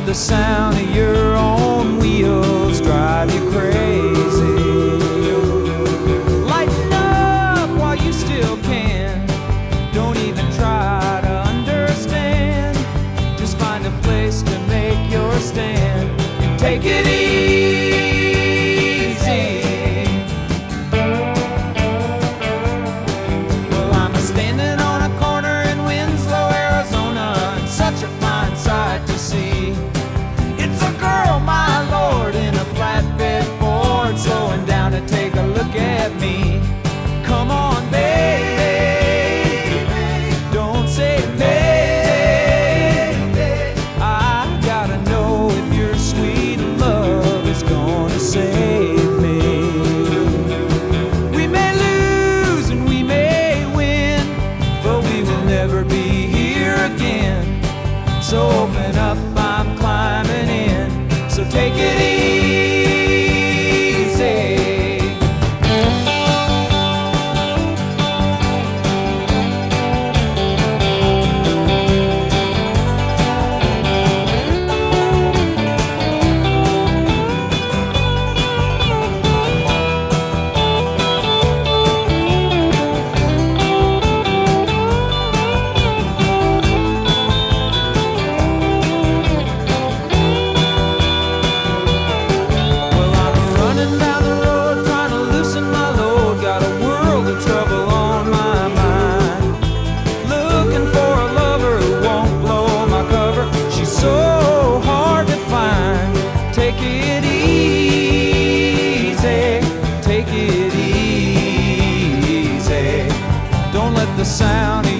let the sound of your own wheels drive you crazy. Lighten up while you still can. Don't even try to understand. Just find a place to make your stand and take it easy. Well, I'm standing on a corner in Winslow, Arizona, and such a fine sight to see. It's a girl, my lord, in a flatbed Ford, slowing down to take a look at me. Come on, baby, don't say maybe. I gotta know if your sweet love is gonna save me. We may lose and we may win, but we will never be here again. So open up, I'm climbing in. So take it easy. Take it easy. Don't let the sound